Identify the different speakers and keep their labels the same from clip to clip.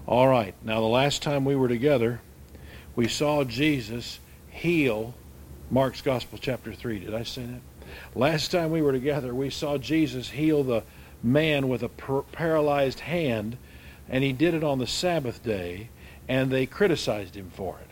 Speaker 1: All right. Now, the last time we were together, we saw Jesus heal Mark's Gospel, chapter 3. Did I say that? Last time we were together, we saw Jesus heal the man with a paralyzed hand, and he did it on the Sabbath day, and they criticized him for it.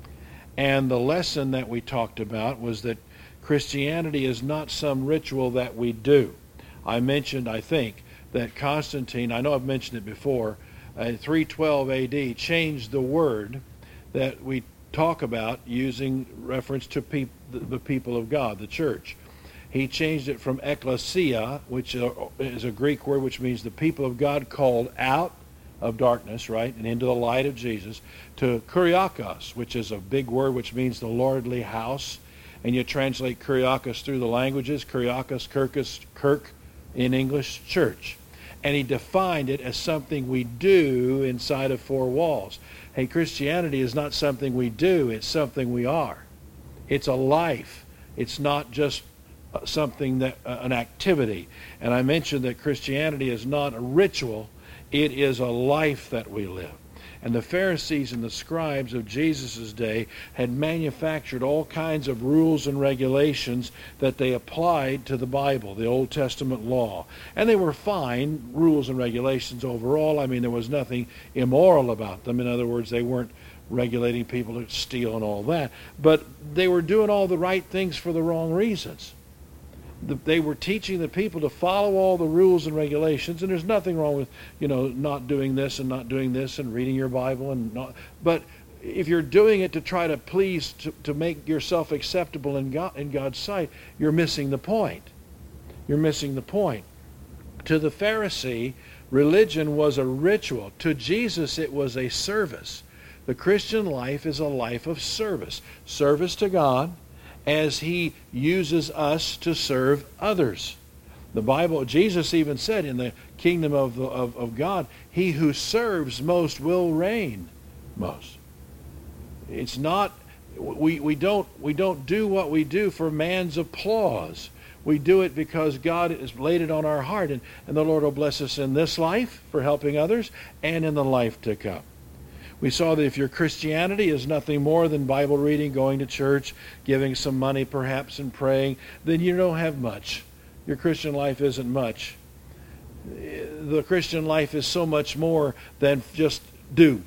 Speaker 1: And the lesson that we talked about was that Christianity is not some ritual that we do. I mentioned, I think, that Constantine, I know I've mentioned it before, in 312 A.D., changed the word that we talk about using reference to the people of God, the church. He changed it from ecclesia, which is a Greek word which means the people of God called out of darkness, right, and into the light of Jesus, to kuriakos, which is a big word which means the lordly house. And you translate kuriakos through the languages, kuriakos, kirkus, kirk in English, church. And he defined it as something we do inside of four walls. Hey, Christianity is not something we do, it's something we are. It's a life. It's not just something that an activity. And I mentioned that Christianity is not a ritual, it is a life that we live. And the Pharisees and the scribes of Jesus' day had manufactured all kinds of rules and regulations that they applied to the Bible, the Old Testament law. And they were fine rules and regulations overall. I mean, there was nothing immoral about them. In other words, they weren't regulating people to steal and all that. But they were doing all the right things for the wrong reasons. They were teaching the people to follow all the rules and regulations, and there's nothing wrong with, not doing this and not doing this and reading your Bible and not. But if you're doing it to try to please, to make yourself acceptable in God's sight, you're missing the point. You're missing the point. To the Pharisee, religion was a ritual. To Jesus, it was a service. The Christian life is a life of service. Service to God, as he uses us to serve others. The Bible, Jesus even said in the kingdom of God, he who serves most will reign most. It's not, we don't do what we do for man's applause. We do it because God has laid it on our heart, and the Lord will bless us in this life for helping others and in the life to come. We saw that if your Christianity is nothing more than Bible reading, going to church, giving some money perhaps and praying, then you don't have much. Your Christian life isn't much. The Christian life is so much more than just do.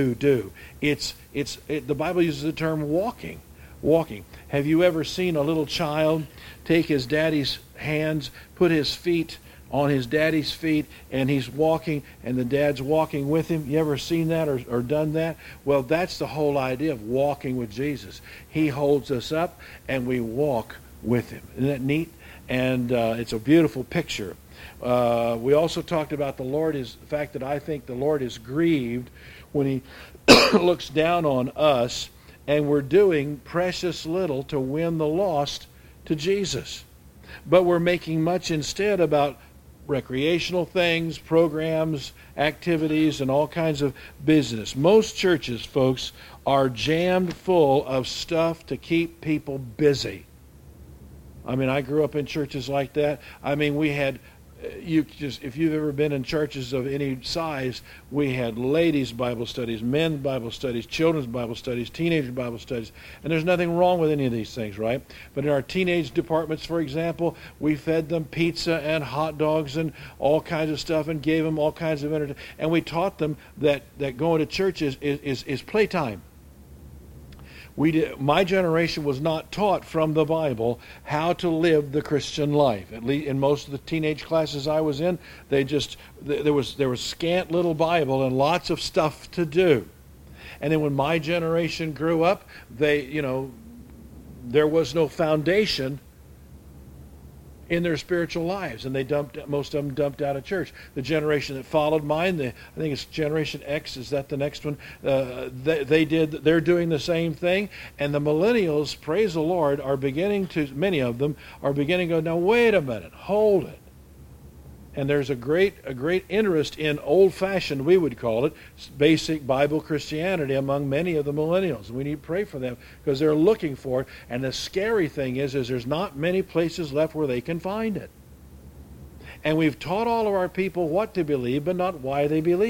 Speaker 1: The Bible uses the term walking. Walking. Have you ever seen a little child take his daddy's hands, put his feet on his daddy's feet, and he's walking, and the dad's walking with him? You ever seen that or done that? Well, that's the whole idea of walking with Jesus. He holds us up, and we walk with him. Isn't that neat? And it's a beautiful picture. We also talked about the fact that I think the Lord is grieved when he looks down on us, and we're doing precious little to win the lost to Jesus. But we're making much instead about recreational things, programs, activities, and all kinds of business. Most churches, folks, are jammed full of stuff to keep people busy. I mean, I grew up in churches like that. I mean, we had, if you've ever been in churches of any size, we had ladies' Bible studies, men's Bible studies, children's Bible studies, teenager Bible studies, and there's nothing wrong with any of these things, right? But in our teenage departments, for example, we fed them pizza and hot dogs and all kinds of stuff and gave them all kinds of entertainment, and we taught them that going to church is playtime. My generation was not taught from the Bible how to live the Christian life. At least in most of the teenage classes I was in, there was scant little Bible and lots of stuff to do. And then when my generation grew up, there was no foundation in their spiritual lives, and most of them dumped out of church. The generation that followed mine, I think it's Generation X, is that the next one? They're doing the same thing, and the millennials, praise the Lord, many of them are beginning to go, now wait a minute, hold it. And there's a great interest in old-fashioned, we would call it, basic Bible Christianity among many of the millennials. We need to pray for them because they're looking for it. And the scary thing is there's not many places left where they can find it. And we've taught all of our people what to believe, but not why they believe it.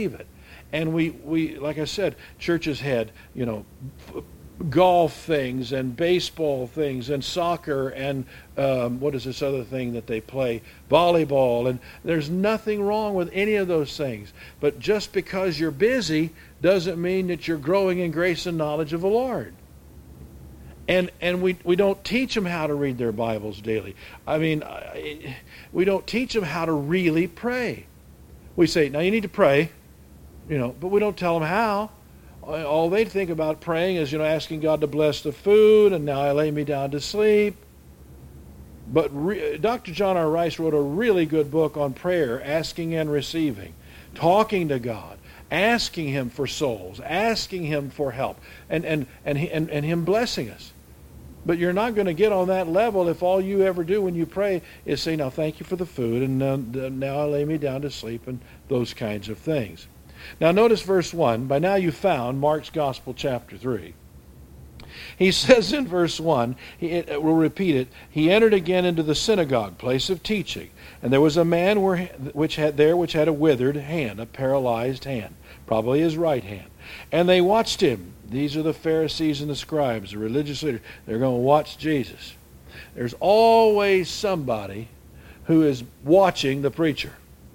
Speaker 1: And we like I said, churches had, golf things and baseball things and soccer and what is this other thing that they play? Volleyball. And there's nothing wrong with any of those things. But just because you're busy doesn't mean that you're growing in grace and knowledge of the Lord. And we don't teach them how to read their Bibles daily. We don't teach them how to really pray. We say, now you need to pray, but we don't tell them how. All they think about praying is, asking God to bless the food, and now I lay me down to sleep. But Dr. John R. Rice wrote a really good book on prayer, asking and receiving, talking to God, asking Him for souls, asking Him for help, and Him blessing us. But you're not going to get on that level if all you ever do when you pray is say, now thank you for the food, and now I lay me down to sleep, and those kinds of things. Now notice verse 1. By now you've found Mark's Gospel chapter 3. He says in verse 1, we'll repeat it, he entered again into the synagogue, place of teaching, and there was a man which had a withered hand, a paralyzed hand, probably his right hand. And they watched him. These are the Pharisees and the scribes, the religious leaders. They're going to watch Jesus. There's always somebody who is watching the preacher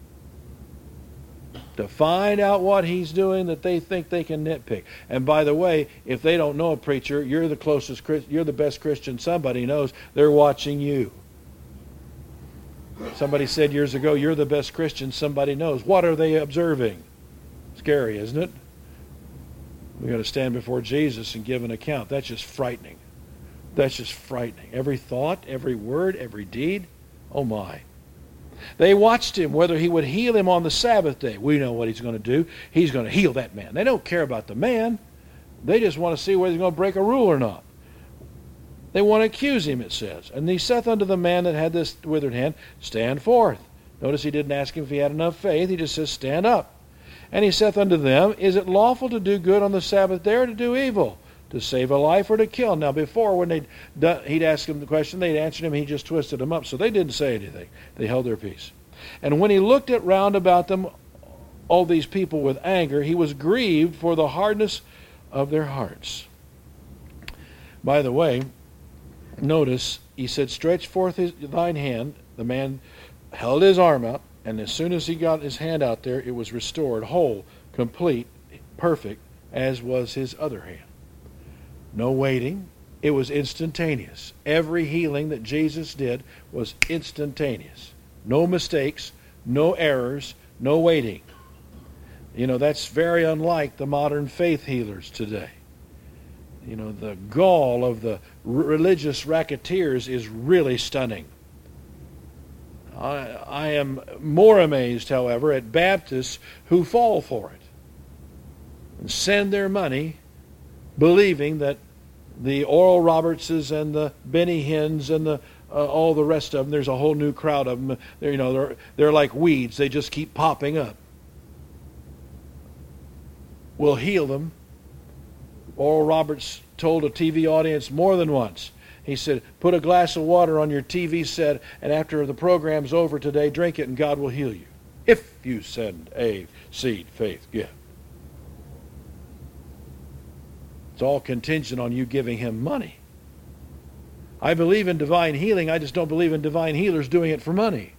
Speaker 1: to find out what he's doing that they think they can nitpick. And by the way, if they don't know a preacher, you're the best Christian somebody knows. They're watching you. Somebody said years ago, you're the best Christian somebody knows. What are they observing? Scary, isn't it? We've got to stand before Jesus and give an account. That's just frightening. That's just frightening. Every thought, every word, every deed. Oh my. They watched him, whether he would heal him on the Sabbath day. We know what he's going to do. He's going to heal that man. They don't care about the man. They just want to see whether he's going to break a rule or not. They want to accuse him, it says. And he saith unto the man that had this withered hand, stand forth. Notice he didn't ask him if he had enough faith. He just says, stand up. And he saith unto them, is it lawful to do good on the Sabbath day or to do evil? To save a life or to kill? Now before, when he'd ask him the question, they'd answered him, he just twisted them up. So they didn't say anything. They held their peace. And when he looked at round about them, all these people with anger, he was grieved for the hardness of their hearts. By the way, notice, he said, stretch forth thine hand. The man held his arm out, and as soon as he got his hand out there, it was restored, whole, complete, perfect, as was his other hand. No waiting. It was instantaneous. Every healing that Jesus did was instantaneous. No mistakes, no errors, no waiting. That's very unlike the modern faith healers today. The gall of the religious racketeers is really stunning. I am more amazed, however, at Baptists who fall for it and send their money believing that the Oral Robertses and the Benny Hinns and all the rest of them, there's a whole new crowd of them. They're like weeds. They just keep popping up. We'll heal them. Oral Roberts told a TV audience more than once. He said, put a glass of water on your TV set, and after the program's over today, drink it and God will heal you. If you send a seed, faith, gift. It's all contingent on you giving him money. I believe in divine healing. I just don't believe in divine healers doing it for money.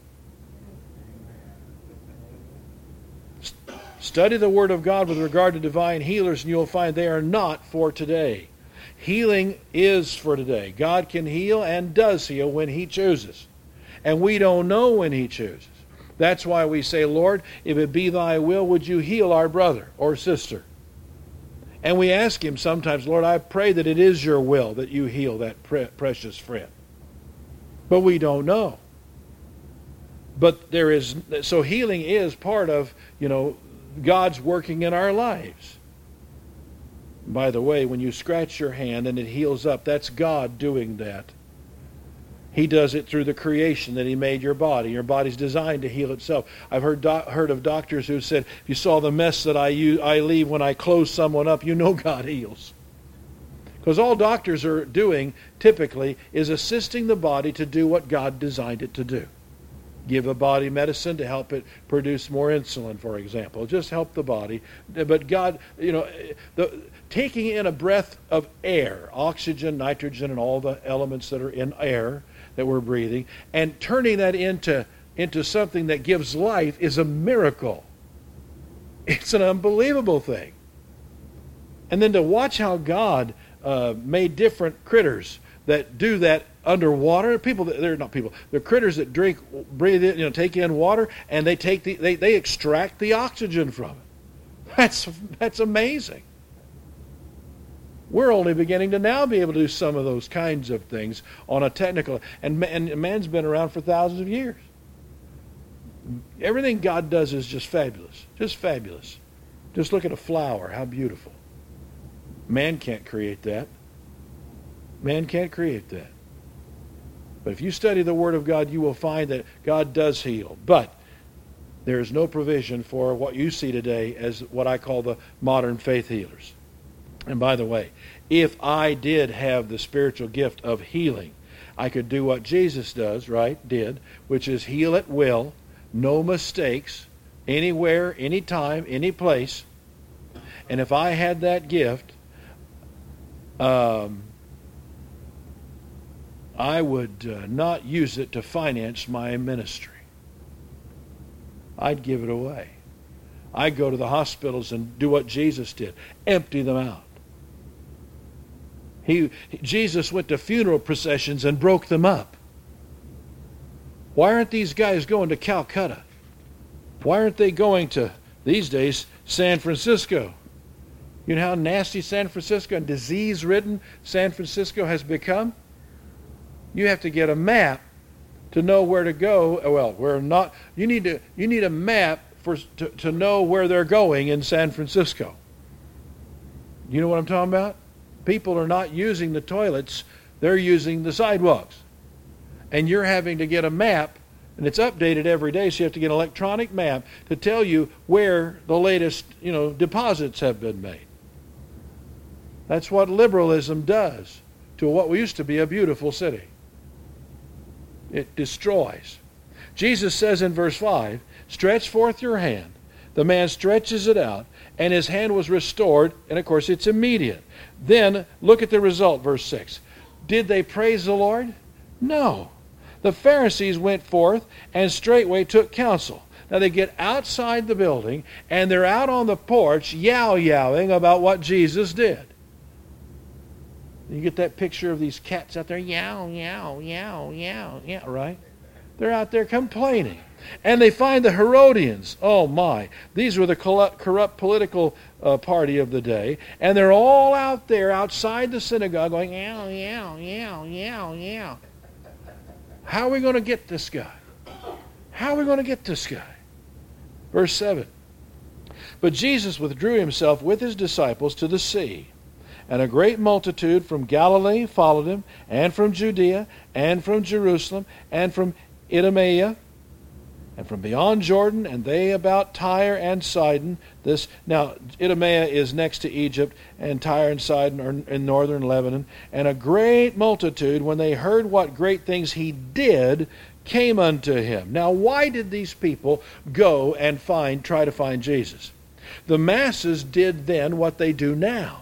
Speaker 1: Study the Word of God with regard to divine healers, and you'll find they are not for today. Healing is for today. God can heal and does heal when He chooses. And we don't know when He chooses. That's why we say, Lord, if it be Thy will, would you heal our brother or sister? And we ask Him sometimes, Lord, I pray that it is your will that you heal that precious friend. But we don't know. But so healing is part of, God's working in our lives. By the way, when you scratch your hand and it heals up, that's God doing that. He does it through the creation that He made your body. Your body's designed to heal itself. I've heard of doctors who said, if you saw the mess that I leave when I close someone up, you know God heals. Because all doctors are doing, typically, is assisting the body to do what God designed it to do. Give a body medicine to help it produce more insulin, for example. Just help the body. But God, taking in a breath of air, oxygen, nitrogen, and all the elements that are in air that we're breathing, and turning that into something that gives life is a miracle. It's an unbelievable thing. And then to watch how God made different critters that do that underwater. They're critters that breathe in, take in water, and they extract the oxygen from it. That's amazing. We're only beginning to now be able to do some of those kinds of things on a technical, and man's been around for thousands of years. Everything God does is just fabulous. Just fabulous. Just look at a flower, how beautiful. Man can't create that. Man can't create that. But if you study the Word of God, you will find that God does heal. But there is no provision for what you see today as what I call the modern faith healers. And by the way, if I did have the spiritual gift of healing, I could do what Jesus does, did, which is heal at will, no mistakes, anywhere, anytime, any place. And if I had that gift, I would not use it to finance my ministry. I'd give it away. I'd go to the hospitals and do what Jesus did, empty them out. Jesus went to funeral processions and broke them up. Why aren't these guys going to Calcutta? Why aren't they going to, these days, San Francisco? You know how nasty San Francisco and disease-ridden San Francisco has become? You have to get a map to know where to go. Well, where not. You need a map to know where they're going in San Francisco. You know what I'm talking about? People are not using the toilets, they're using the sidewalks. And you're having to get a map, and it's updated every day, so you have to get an electronic map to tell you where the latest, deposits have been made. That's what liberalism does to what used to be a beautiful city. It destroys. Jesus says in verse 5, stretch forth your hand. The man stretches it out, and his hand was restored, and of course it's immediate. Then, look at the result, verse 6. Did they praise the Lord? No. The Pharisees went forth and straightway took counsel. Now they get outside the building, and they're out on the porch yow-yowing about what Jesus did. You get that picture of these cats out there, yow, yow, yow, yow, yeah, right? They're out there complaining. And they find the Herodians. Oh my, these were the corrupt political party of the day. And they're all out there outside the synagogue going, yow, yow, yow, yow, yow. How are we going to get this guy? How are we going to get this guy? Verse 7. But Jesus withdrew himself with his disciples to the sea. And a great multitude from Galilee followed him, and from Judea, and from Jerusalem, and from Idumea, and from beyond Jordan, and they about Tyre and Sidon. Now, Idumea is next to Egypt, and Tyre and Sidon are in northern Lebanon. And a great multitude, when they heard what great things he did, came unto him. Now, why did these people go and try to find Jesus? The masses did then what they do now.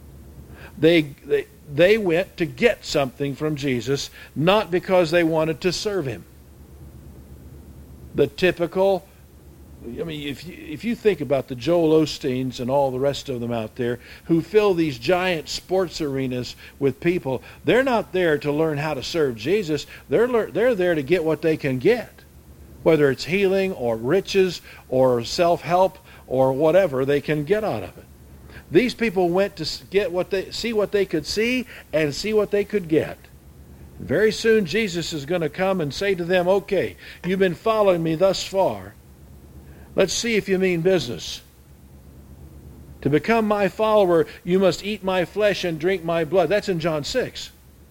Speaker 1: They went to get something from Jesus, not because they wanted to serve him. The typical, if you think about the Joel Osteens and all the rest of them out there who fill these giant sports arenas with people, they're not there to learn how to serve Jesus. They're there to get what they can get, whether it's healing or riches or self-help or whatever they can get out of it. These people went to see what they could see and see what they could get. Very soon Jesus is going to come and say to them, okay, you've been following me thus far. Let's see if you mean business. To become my follower, you must eat my flesh and drink my blood. That's in John 6.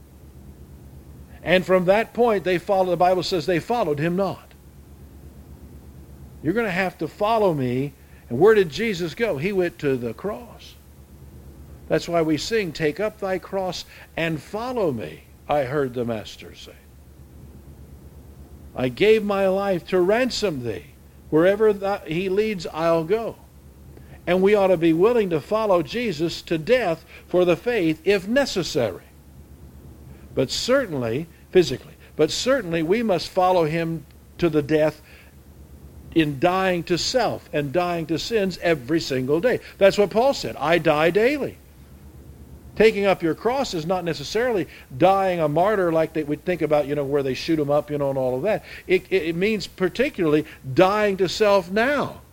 Speaker 1: And from that point, the Bible says they followed him not. You're going to have to follow me. And where did Jesus go? He went to the cross. That's why we sing, take up thy cross and follow me, I heard the Master say. I gave my life to ransom thee. Wherever he leads, I'll go. And we ought to be willing to follow Jesus to death for the faith if necessary. But certainly, physically, we must follow him to the death in dying to self and dying to sins every single day. That's what Paul said. I die daily. Taking up your cross is not necessarily dying a martyr like we think about, where they shoot them up, and all of that. It means particularly dying to self now.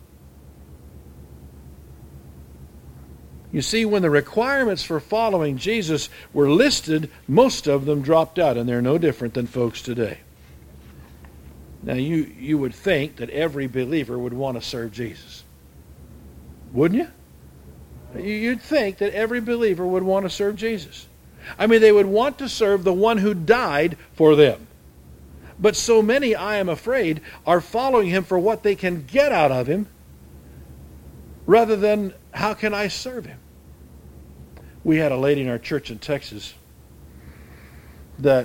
Speaker 1: You see, when the requirements for following Jesus were listed, most of them dropped out, and they're no different than folks today. Now, you would think that every believer would want to serve Jesus. Wouldn't you? You'd think that every believer would want to serve Jesus. I mean, they would want to serve the one who died for them. But so many, I am afraid, are following him for what they can get out of him rather than how can I serve him. We had a lady in our church in Texas that,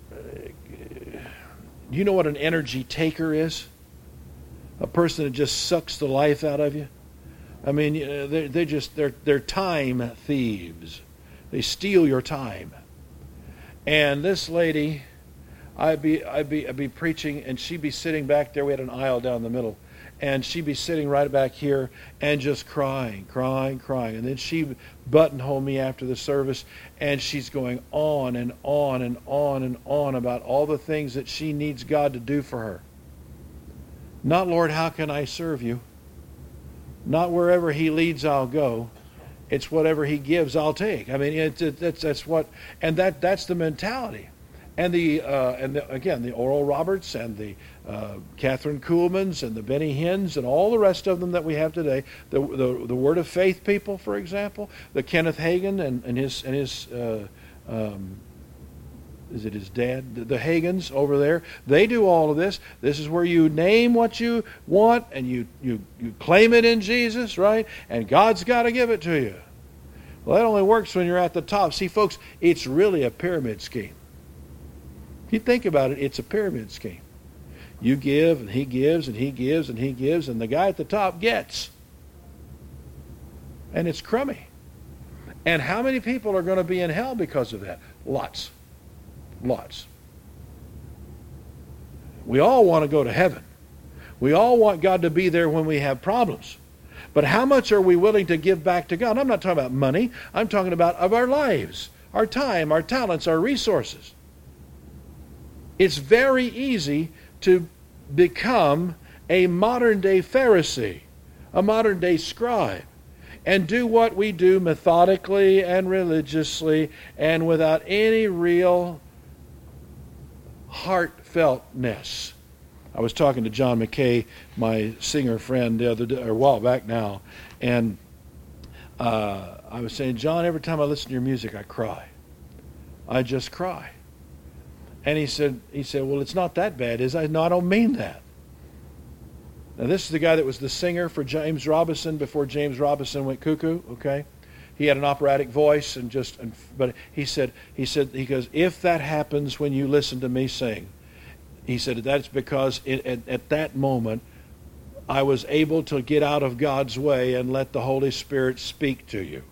Speaker 1: you know what an energy taker is? A person that just sucks the life out of you. I mean, they're time thieves. They steal your time. And this lady, I'd be preaching, and she'd be sitting back there. We had an aisle down the middle, and she'd be sitting right back here and just crying. And then she'd buttonhole me after the service, and she's going on and on and on and on about all the things that she needs God to do for her. Not, Lord, how can I serve you? Not wherever he leads, I'll go. It's whatever he gives, I'll take. I mean, that's what, and that's the mentality. And the Oral Roberts and the Catherine Kuhlmans and the Benny Hinns and all the rest of them that we have today, the Word of Faith people, for example, the Kenneth Hagin and his is it his dad? The Hagins over there. They do all of this. This is where you name what you want and you claim it in Jesus, right? And God's got to give it to you. Well, that only works when you're at the top. See, folks, it's really a pyramid scheme. If you think about it, it's a pyramid scheme. You give, and he gives, and he gives, and he gives, and the guy at the top gets. And it's crummy. And how many people are going to be in hell because of that? Lots. We all want to go to heaven. We all want God to be there when we have problems. But how much are we willing to give back to God? I'm not talking about money. I'm talking about of our lives, our time, our talents, our resources. It's very easy to become a modern-day Pharisee, a modern-day scribe, and do what we do methodically and religiously and without any real heartfeltness. I was talking to John McKay, my singer friend, the other day, or a while back now, and I was saying, John, every time I listen to your music, I cry. I just cry. And he said, well, it's not that bad, is it? No, I don't mean that. Now, this is the guy that was the singer for James Robinson before James Robinson went cuckoo, okay? He had an operatic voice, but he goes, if that happens when you listen to me sing, he said, that's because at that moment, I was able to get out of God's way and let the Holy Spirit speak to you.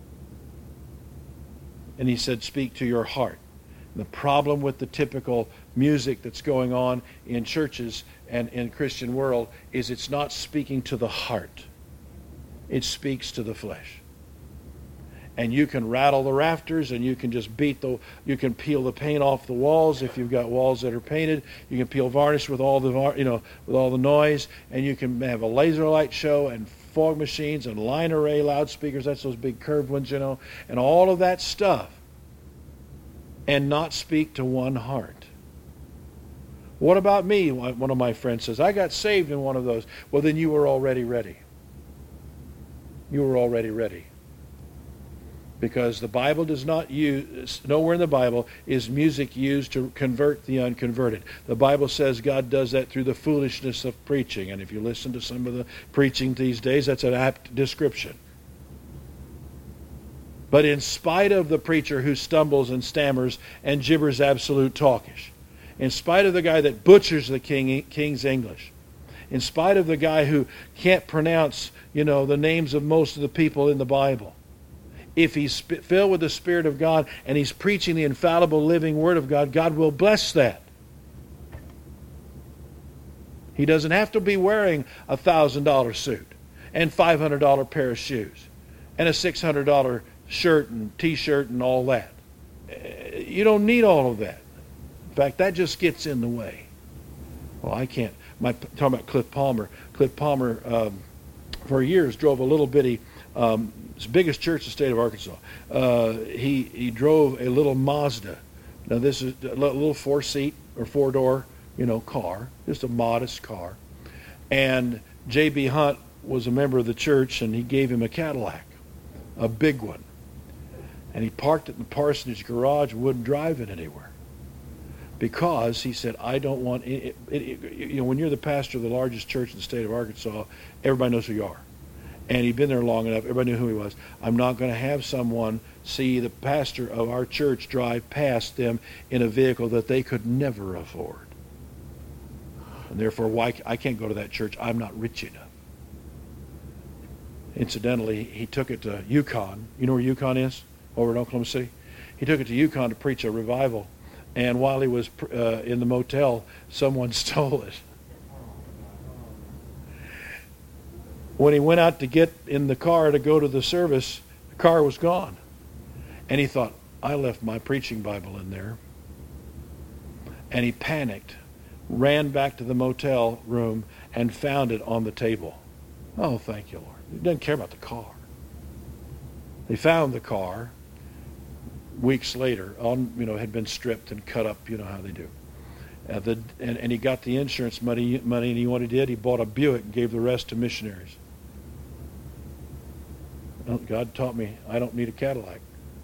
Speaker 1: And he said, speak to your heart. The problem with the typical music that's going on in churches and in Christian world is it's not speaking to the heart. It speaks to the flesh. And you can rattle the rafters, and you can just you can peel the paint off the walls if you've got walls that are painted. You can peel varnish with all the noise, and you can have a laser light show and fog machines and line array loudspeakers. That's those big curved ones, and all of that stuff. And not speak to one heart. What about me? One of my friends says, I got saved in one of those. Well, then you were already ready. You were already ready. Because the Bible does not use, nowhere in the Bible is music used to convert the unconverted. The Bible says God does that through the foolishness of preaching. And if you listen to some of the preaching these days, that's an apt description. But in spite of the preacher who stumbles and stammers and gibbers absolute talkish, In spite of the guy that butchers the king's English. In spite of the guy who can't pronounce, the names of most of the people in the Bible. If he's filled with the Spirit of God and he's preaching the infallible living Word of God, God will bless that. He doesn't have to be wearing a $1,000 suit and $500 pair of shoes and a $600 shirt and T-shirt and all that. You don't need all of that. In fact, that just gets in the way. Well, I can't. Talking about Cliff Palmer. Cliff Palmer, for years, drove a little bitty, it's the biggest church in the state of Arkansas. He drove a little Mazda. Now, this is a little 4-seat or 4-door, car, just a modest car. And J.B. Hunt was a member of the church, and he gave him a Cadillac, a big one. And he parked it in the parsonage garage and wouldn't drive it anywhere. Because he said, I don't want it. When you're the pastor of the largest church in the state of Arkansas, everybody knows who you are. And he'd been there long enough, everybody knew who he was. I'm not going to have someone see the pastor of our church drive past them in a vehicle that they could never afford. And therefore, I can't go to that church. I'm not rich enough. Incidentally, he took it to Yukon. You know where Yukon is? Over in Oklahoma City? He took it to Yukon to preach a revival. And while he was in the motel, someone stole it. When he went out to get in the car to go to the service, the car was gone. And he thought, I left my preaching Bible in there. And he panicked, ran back to the motel room, and found it on the table. Oh, thank you, Lord. He doesn't care about the car. They found the car weeks later, had been stripped and cut up, how they do. And he got the insurance money, and you know what he did? He bought a Buick and gave the rest to missionaries. Well, God taught me I don't need a Cadillac.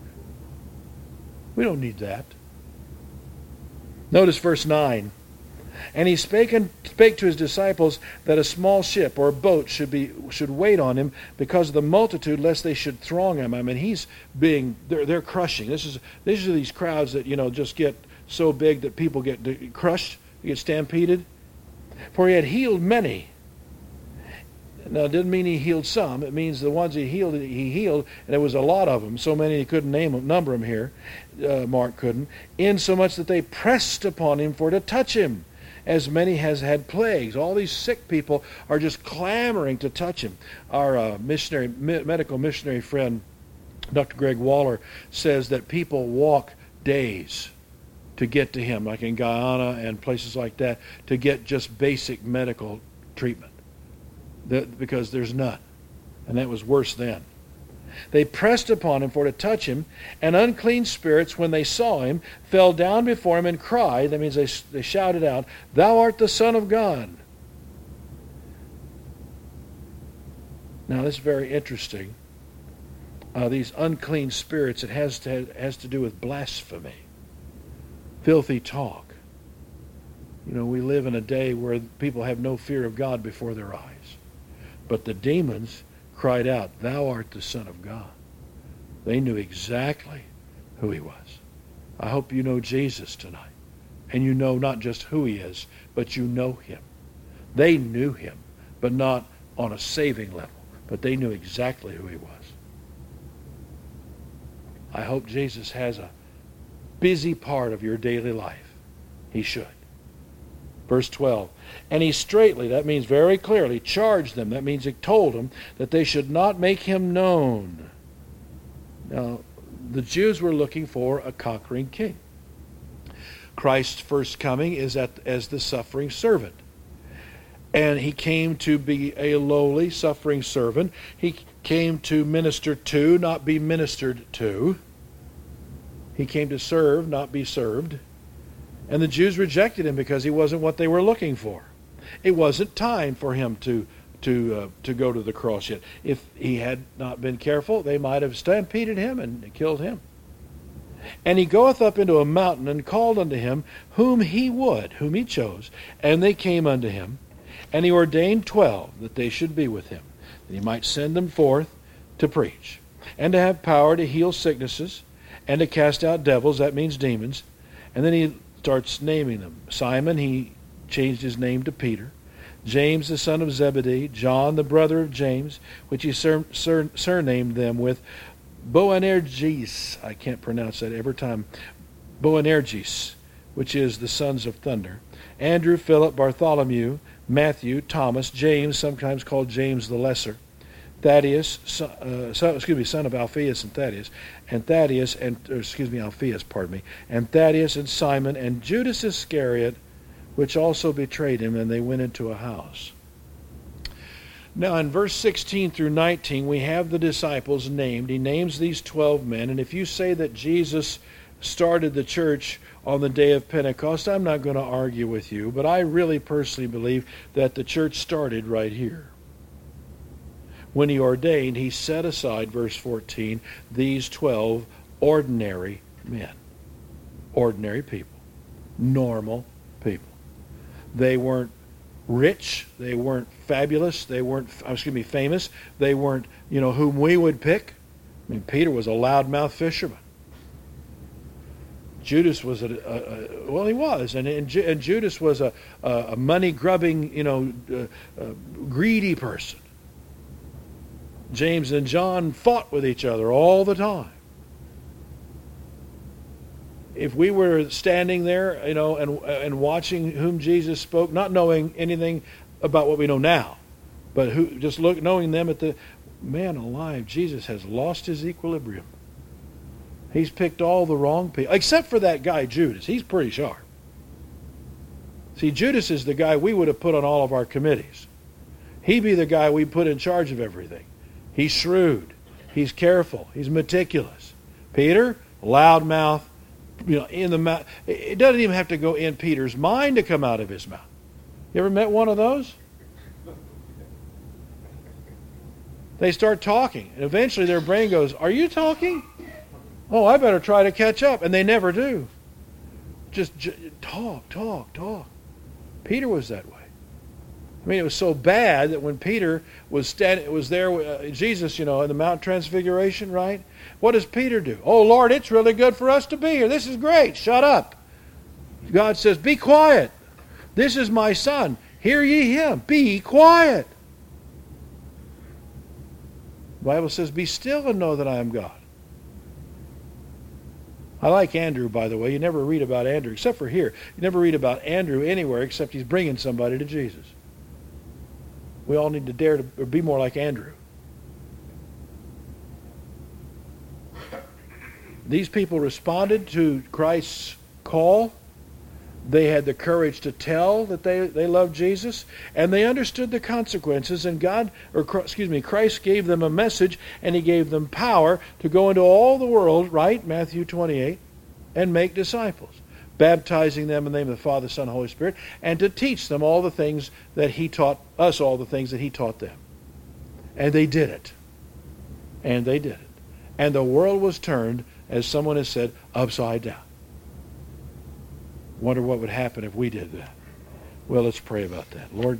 Speaker 1: We don't need that. Notice verse 9. And he spake to his disciples that a small ship or a boat should wait on him because of the multitude, lest they should throng him. I mean, they're crushing. These are these crowds that just get so big that people get crushed, get stampeded. For he had healed many. Now, it didn't mean he healed some. It means the ones he healed, and there was a lot of them. So many he couldn't number them here. Mark couldn't. Insomuch that they pressed upon him for to touch him. As many as had plagues. All these sick people are just clamoring to touch him. Our medical missionary friend, Dr. Greg Waller, says that people walk days to get to him, like in Guyana and places like that, to get just basic medical treatment. Because there's none. And that was worse then. They pressed upon him for to touch him, and unclean spirits, when they saw him, fell down before him and cried. That means they shouted out, Thou art the Son of God. Now, this is very interesting. These unclean spirits, it has to do with blasphemy, filthy talk. We live in a day where people have no fear of God before their eyes. But the demons cried out, Thou art the Son of God. They knew exactly who he was. I hope you know Jesus tonight. And you know not just who he is, but you know him. They knew him, but not on a saving level. But they knew exactly who he was. I hope Jesus has a busy part of your daily life. He should. Verse 12, and he straightly, that means very clearly, charged them. That means he told them that they should not make him known. Now, the Jews were looking for a conquering king. Christ's first coming is as the suffering servant. And he came to be a lowly, suffering servant. He came to minister to, not be ministered to. He came to serve, not be served. And the Jews rejected him because he wasn't what they were looking for. It wasn't time for him to go to the cross yet. If he had not been careful, they might have stampeded him and killed him. And he goeth up into a mountain and called unto him whom he chose. And they came unto him. And he ordained 12 that they should be with him, that he might send them forth to preach, and to have power to heal sicknesses, and to cast out devils, that means demons. And then he Starts naming them. Simon, he changed his name to Peter. James, the son of Zebedee. John, the brother of James, which he surnamed them with Boanerges. I can't pronounce that every time. Boanerges, which is the sons of thunder. Andrew, Philip, Bartholomew, Matthew, Thomas, James, sometimes called James the Lesser. Thaddeus, son of Alphaeus and Thaddeus, and Thaddeus and Simon, and Judas Iscariot, which also betrayed him, and they went into a house. Now in verse 16 through 19, we have the disciples named. He names these 12 men, and if you say that Jesus started the church on the day of Pentecost, I'm not going to argue with you, but I really personally believe that the church started right here. When he ordained, he set aside, verse 14, these 12 ordinary men. Ordinary people. Normal people. They weren't rich. They weren't fabulous. They weren't, famous. They weren't, whom we would pick. I mean, Peter was a loudmouth fisherman. Judas was he was, and Judas was a money-grubbing, greedy person. James and John fought with each other all the time. If we were standing there, and watching whom Jesus spoke, not knowing anything about what we know now, but knowing them at the man alive, Jesus has lost his equilibrium. He's picked all the wrong people, except for that guy Judas. He's pretty sharp. See, Judas is the guy we would have put on all of our committees. He'd be the guy we put in charge of everything. He's shrewd. He's careful. He's meticulous. Peter, loudmouth, in the mouth. It doesn't even have to go in Peter's mind to come out of his mouth. You ever met one of those? They start talking, and eventually their brain goes, "Are you talking? Oh, I better try to catch up." And they never do. Just talk. Peter was that way. I mean, it was so bad that when Peter was there with Jesus, in the Mount Transfiguration, right? What does Peter do? "Oh, Lord, it's really good for us to be here. This is great. Shut up." God says, "Be quiet. This is my son. Hear ye him. Be quiet." The Bible says, "Be still and know that I am God." I like Andrew, by the way. You never read about Andrew, except for here. You never read about Andrew anywhere except he's bringing somebody to Jesus. We all need to dare to be more like Andrew. These people responded to Christ's call. They had the courage to tell that they loved Jesus, and they understood the consequences, and Christ gave them a message, and he gave them power to go into all the world, right? Matthew 28, and make disciples, baptizing them in the name of the Father, Son, and Holy Spirit, and to teach them all the things that he taught us, all the things that he taught them. And they did it. And the world was turned, as someone has said, upside down. Wonder what would happen if we did that. Well, let's pray about that. Lord,